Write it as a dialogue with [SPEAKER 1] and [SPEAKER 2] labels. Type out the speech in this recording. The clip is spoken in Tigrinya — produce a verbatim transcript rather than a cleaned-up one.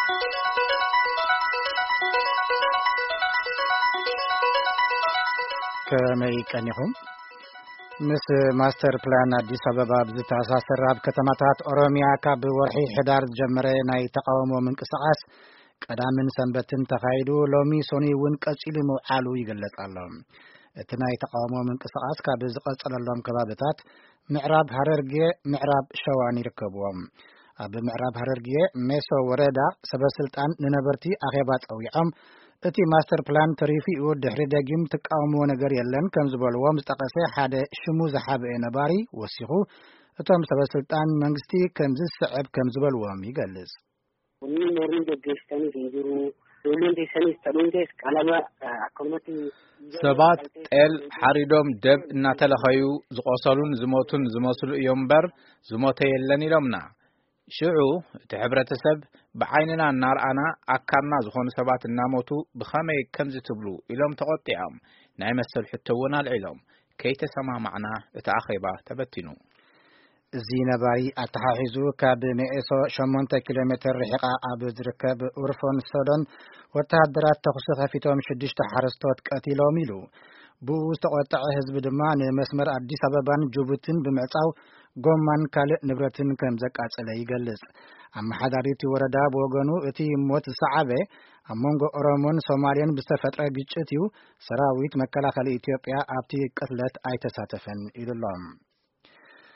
[SPEAKER 1] ከመይ ቀኒኹም ምስ ማስተር ፕላን አዲስ አበባ ብዝተሳሰረ ኣብ ከተማታት ኦሮሚያ ካብ ወርሒ ሕዳር ጀመረ ናይ ተቃውሞ ምንቅስቃስ ቀዳምን ሰንበትን ተኻይዱ ሎሚ ሶኒ እውን ቀፂሉ ምውዓሉ ይገለጽ ኣሎ። እቲ ናይ ተቃውሞ ምንቅስቃስ ካብ ዝቀጸለሎም ከባቢታት ምዕራብ ሐረርጌ፣ ምዕራብ ሸዋን ይርከብዎም። ኣብ ምዕራብ ሐረርጌ ሜሶ ወረዳ ሰበስልጣን ንነበርቲ ኣኼባ ጸዊዖም እቲ ማስተር ፕላን ተሪፊኡ ድሕሪ ደጊም ተቃውሞ ነገር የለን ከም ዝበልዎም ዝጠቀሰ ሓደ ሽሙ ዝሓበአ ነባሪ ወሲኹ እቶም ሰበስልጣን መንግስቲ ከም ዝስዕብ ከም ዝበልዎም ይገልጽ።
[SPEAKER 2] ወኒ ኖሪ ደገስተኒ ዝንጅሩ ዶሎንቴ ሰኒስ ተዶንቴስ ቀለባ አኮመቲ
[SPEAKER 3] ሰባት ጤል ሓሪዶም ደብ እናተለኸዩ ዝቆሰሉን ዝሞቱን ዝመስሉ እዮም በር ዝሞተ የለን ኢሎምና ሽዑ እቲ ሕብረተሰብ ብዓይንና እናርአና ኣካልና ዝኾኑ ሰባት እናሞቱ ብኸመይ ከምዚ ትብሉ ኢሎም ተቆጢዖም ናይ መሰል ሕቶውን አልዒሎም ከይተሰማማዕና እቲ ኣኼባ ተበቲኑ።
[SPEAKER 1] እዚ ነባሪ ኣተሓሒዙ ካብ ሜኤሶ ሸሞንተ ኪሎ ሜትር ርሕቃ ኣብ ዝርከብ ኡርፎን ሶዶን ወታደራት ተኹሲ ከፊቶም ሽዱሽተ ሓረስቶት ቀቲሎም ኢሉ ብኡ ዝተቆጠዐ ህዝቢ ድማ ንመስመር አዲስ አበባን ጅቡቲን ብምዕጻው ጎማን ካልእ ንብረትን ከም ዘቃጸለ ይገልጽ። ኣመሓዳሪት ወረዳ ብወገኑ እቲ ሞት ዝሰዓበ ኣብ መንጎ ኦሮሞን ሶማሌን ብዝተፈጥረ ግጭት እዩ፣ ሰራዊት መከላኸሊ ኢትዮጵያ ኣብቲ ቅትለት ኣይተሳተፈን ኢሉሎም።